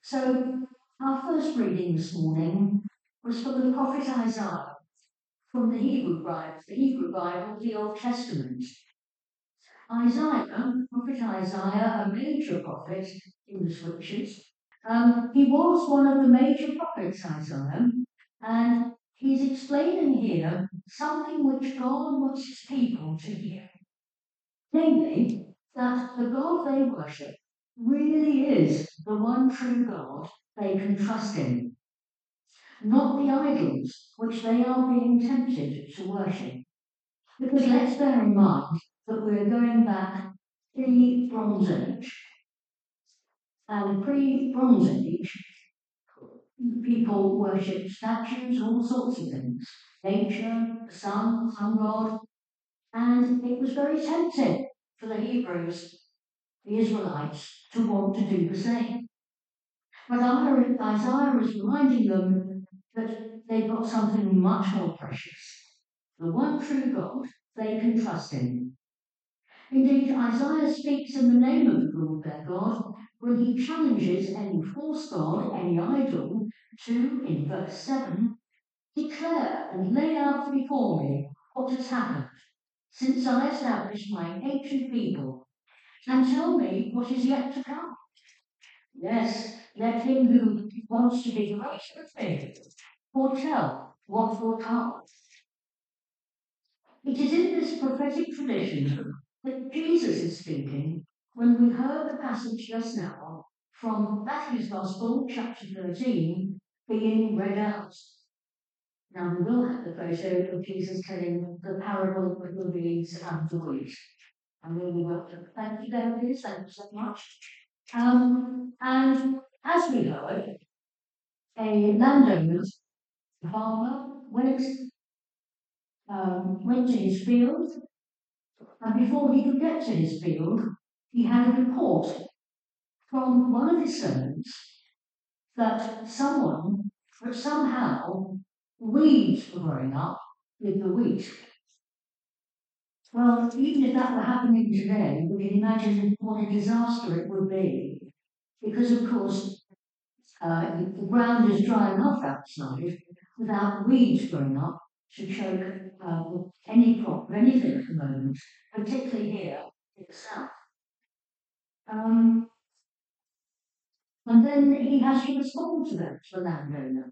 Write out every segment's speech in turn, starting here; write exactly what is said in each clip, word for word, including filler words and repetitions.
So, our first reading this morning was from the prophet Isaiah, from the Hebrew Bible, the Hebrew Bible, the Old Testament. Isaiah, prophet Isaiah, a major prophet in the scriptures, um, he was one of the major prophets, Isaiah, and he's explaining here something which God wants his people to hear. Namely, that the God they worship really is the one true God they can trust in, not the idols which they are being tempted to worship. Because let's bear in mind that we're going back pre-Bronze Age. And pre-Bronze Age, people worshipped statues, all sorts of things. Nature, the sun, sun god. And it was very tempting for the Hebrews, the Israelites, to want to do the same. But Isaiah is reminding them that they've got something much more precious. The one true God they can trust in. Indeed, Isaiah speaks in the name of the Lord their God when he challenges any false god, any idol, to, in verse seven, declare and lay out before me what has happened since I established my ancient people, and tell me what is yet to come. Yes, let him who wants to be great with me foretell what will come. It is in this prophetic tradition that Jesus is speaking when we heard the passage just now from Matthew's Gospel, chapter thirteen, being read out. Now we will have the photo of Jesus telling the parable of the weeds and the wheat. And we will thank you, there it is, thank you so much. Um, and as we heard, a landowner, a farmer, went, um, went to his field, and before he could get to his field, he had a report from one of his servants that someone, that somehow, weeds were growing up with the wheat. Well, even if that were happening today, we can imagine what a disaster it would be. Because, of course, uh, the ground is dry enough outside without weeds growing up to choke uh, any crop or anything at the moment, particularly here in the south. Um, and then he has to respond to that, the landowner.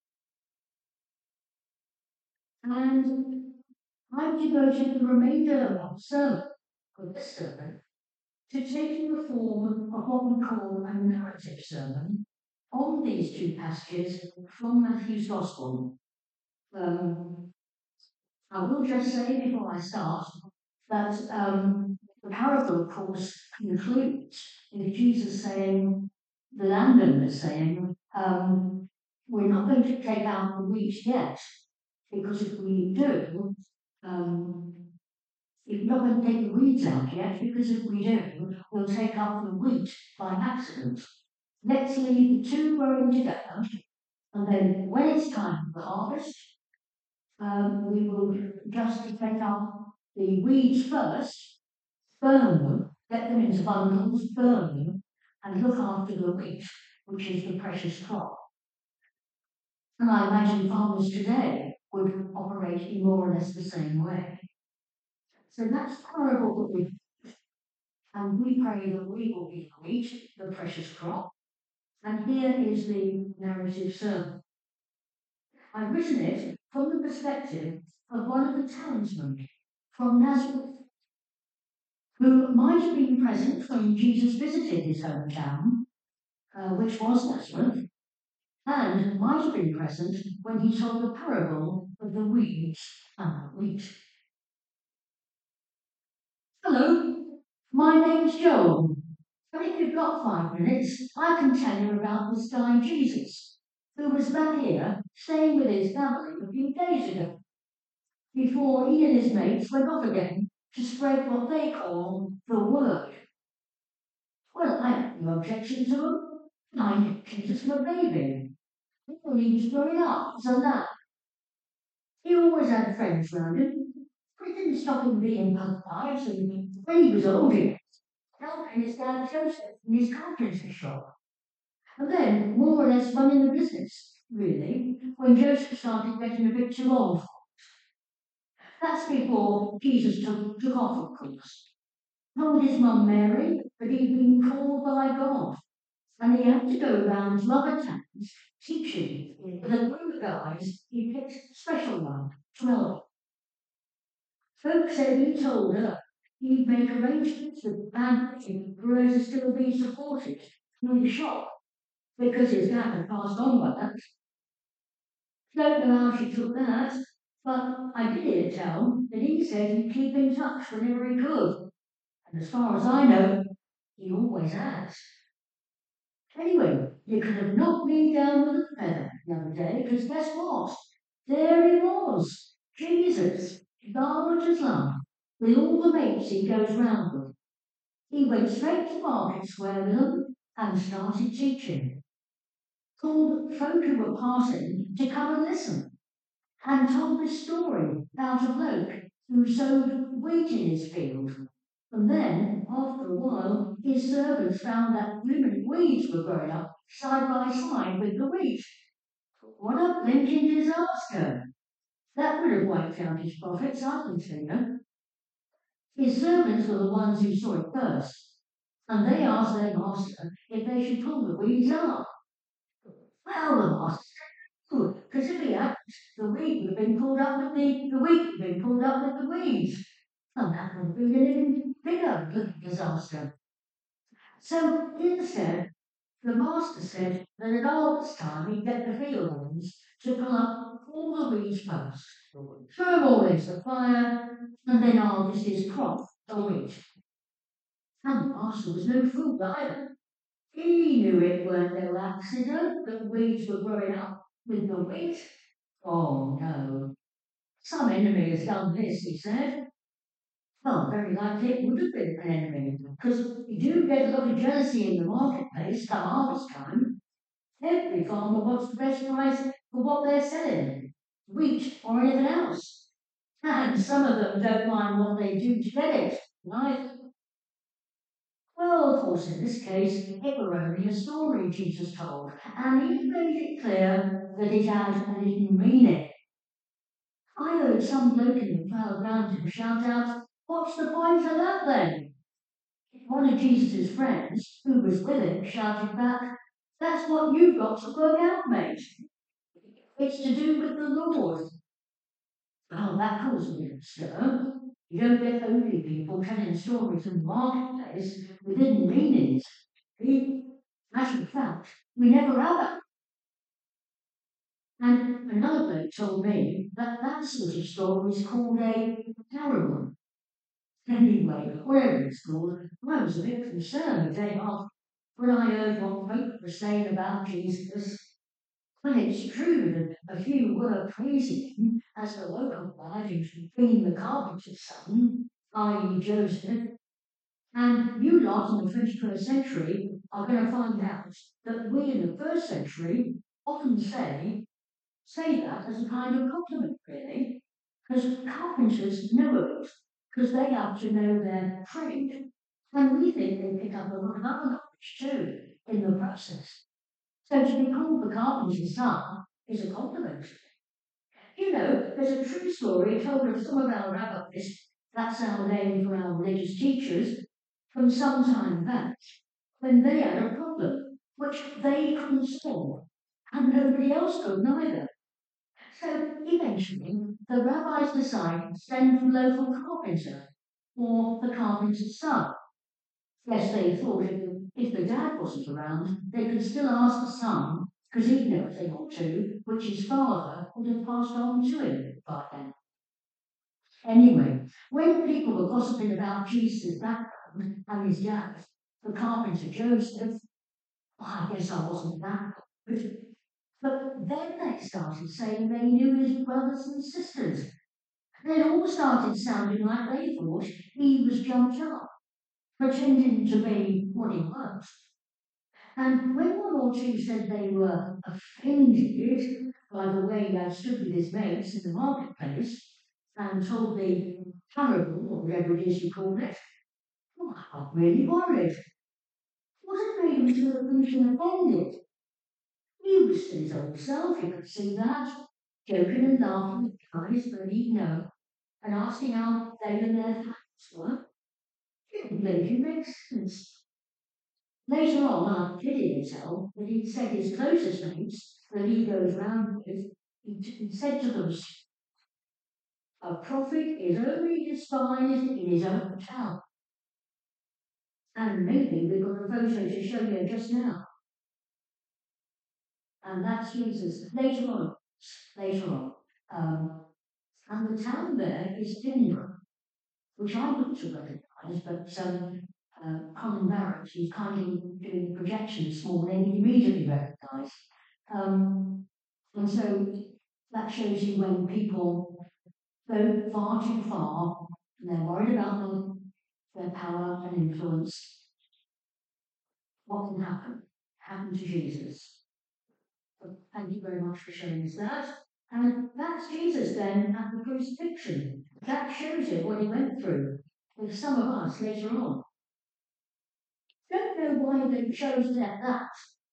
And I've devoted the remainder of the sermon, of this sermon, to taking the form of what we call a narrative sermon on these two passages from Matthew's Gospel. Um, I will just say before I start that um, the parable, of course, concludes with Jesus saying, the landowner saying, um, we're not going to take out the wheat yet, because if we do, um, we're not going to take the weeds out yet, because if we do, we'll take out the wheat by accident. Let's leave the two growing together, and then when it's time for the harvest, um, we will just take out the weeds first, burn them, get them into bundles, burn them, and look after the wheat, which is the precious crop. And I imagine farmers today would operate in more or less the same way. So that's horrible that we and we pray that we will be the wheat, the precious crop. And here is the narrative sermon. I've written it from the perspective of one of the townsmen from Nazareth, who might have been present when Jesus visited his hometown, uh, which was Nazareth, and might have been present when he told the parable of the weeds and the wheat. Hello, my name's Joel, and if you've got five minutes, I can tell you about this guy Jesus, who was back here staying with his family a few days ago, before he and his mates went off again to spread what they call the word. Well, I have no objection to him. I knew Jesus from a baby. Well, he was growing up as a lad. He always had friends round him. But it didn't stop him being polite, and when he was older, helping his dad Joseph in his carpentry shop. And then, more or less running the business, really, when Joseph started getting a bit too old. That's before Jesus took, took off, of course. Told his mum Mary that he'd been called by God and he had to go around to other towns teaching. With a group of guys, he picked a special one, twelve. Folks said he told her he'd make arrangements with banking for her to still be supported in the shop because his dad had passed on by that. Don't know how she took that, but I did hear tell that he said he'd keep in touch whenever he could. And as far as I know, he always has. Anyway, you could have knocked me down with a feather the other day, because guess what? There he was, Jesus, large as life, with all the mates he goes round with. He went straight to Market Square with them and started teaching. Called folk who were passing to come and listen, and told this story about a bloke who sowed wheat in his field. And then, after a while, his servants found that blooming weeds were growing up side by side with the wheat. What a blinking disaster! That would have wiped out his profits, I can tell you. His servants were the ones who saw it first, and they asked their master if they should pull the weeds up. Well, the master said no, because if he hadn't, the wheat would have been pulled up with the, the wheat would have been pulled up with the weeds. And that would have been an even bigger bloody disaster. So instead, the master said that at harvest time he'd get the field hands to pull up all the weeds first, throw them all into the fire, and then harvest his crop of wheat. And the master was no fool either. He knew it weren't no accident that weeds were growing up with the wheat. Oh no, some enemy has done this, he said. Well, very likely it would have been an enemy, because you do get a lot of jealousy in the marketplace come harvest time. Every farmer wants the best price for what they're selling, wheat or anything else. And some of them don't mind what they do to get it, neither. Well, of course, in this case, it were only a story Jesus told, and he made it clear that it had a hidden meaning. I heard some bloke in the crowd round him shout out, "What's the point of that then?" One of Jesus' friends, who was with him, shouted back, "That's what you've got to work out, mate. It's to do with the Lord." Well, that caused me to stir. You don't get only people telling stories in the marketplace with hidden meanings. As a fact, we never have that. And another bloke told me that that sort of story is called a parable. Anyway, whatever it's called, I was a bit concerned the day after when I heard what folk were saying about Jesus. Well, it's true that a few were praising him as the local lad who's been the carpenter's son, that is. Joseph. And you lot in the twenty-first century are going to find out that we in the first century often say say that as a kind of compliment, really, because carpenters know it, because they have to know their trade, and we think they pick up a lot of other knowledge too in the process. So to be called the carpenter's son is a compliment. You know, there's a true story told of some of our rabbis, that's our name for our religious teachers, from some time back, when they had a problem which they couldn't solve, and nobody else could neither. So eventually, the rabbis decided to send the local carpenter, or the carpenter's son. Yes, they thought if, if the dad wasn't around, they could still ask the son, because he'd know if they got to, which his father would have passed on to him by then. Anyway, when people were gossiping about Jesus' background and his dad, the carpenter Joseph, well, I guess I wasn't that good. But then they started saying they knew his brothers and sisters. They all started sounding like they thought he was jumped up, pretending to be what he was. And when one or two said they were offended by the way he had stood with his mates in the marketplace and told the parable, or whatever it is you call it, well, I got really worried. What had made them feel offended? was still his old self, you could see that, joking and laughing with guys that he'd know, and asking how they and their facts were. It completely makes sense. Later on, I'm kidding himself, but he said his closest mates that he goes round with, he, he said to them, a prophet is only despised in his own town. And maybe we've got a photo to show you just now. And that's Jesus. Later on, later on. Um, and the town there is Edinburgh, which I looked to recognise, but um, uh, Colin Barrett, who's kindly doing the projection this morning, he immediately recognised. Um, and so that shows you when people go far too far and they're worried about them, their power and influence, what can happen? Happen to Jesus. So thank you very much for showing us that. And that's Jesus then at the crucifixion. That shows you what he went through with some of us later on. Don't know why they chose that, that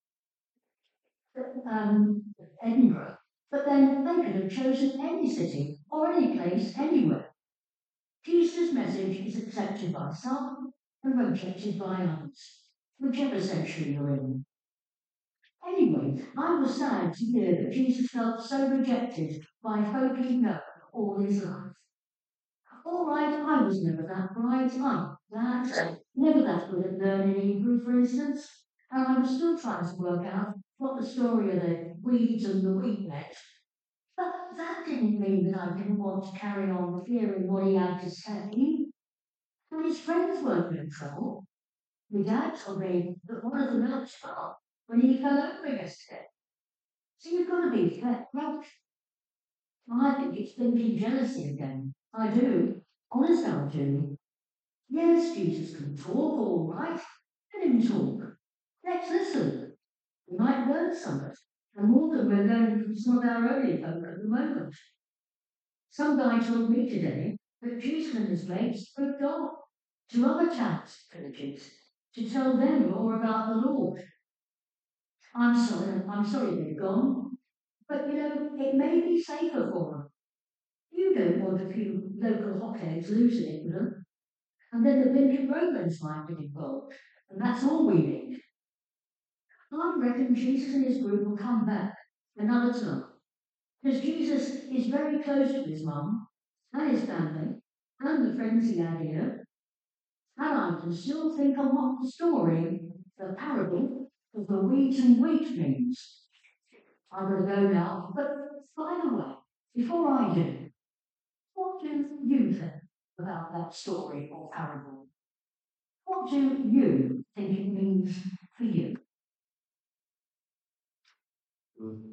um, Edinburgh, but then they could have chosen any city or any place anywhere. Jesus' message is accepted by some and rejected by others, whichever section you're in. Anyway, I was sad to hear that Jesus felt so rejected by folk he'd known all his life. All right, I was never that bright, I'm that, never that good at learning Hebrew, for instance, and I was still trying to work out what the story of the weeds and the wheat meant. But that didn't mean that I didn't want to carry on hearing what he had to say. And his friends weren't in trouble. My dad told me that one of them helped him up when he fell over yesterday. So you've got to be fair, right? I think it's thinking jealousy again. I do. Honest, I do. Yes, Jesus can talk, all right. Let him talk. Let's listen. We might learn something, and more than we're learning from some of our early folk at the moment. Some guy told me today that Jesus and his mates moved on to other towns, villages, to tell them more about the Lord. I'm sorry, I'm sorry they're gone, but you know, it may be safer for them. You don't want a few local hotheads losing it with them, and then the Vineyard Romans might get involved, and that's all we need. I reckon Jesus and his group will come back another time, because Jesus is very close to his mum and his family and the friends he had here, and I can still think of what the story, the parable of the wheat and wheat means. I'm going to go now, but by the way, before I do, what do you think about that story or parable? What do you think it means?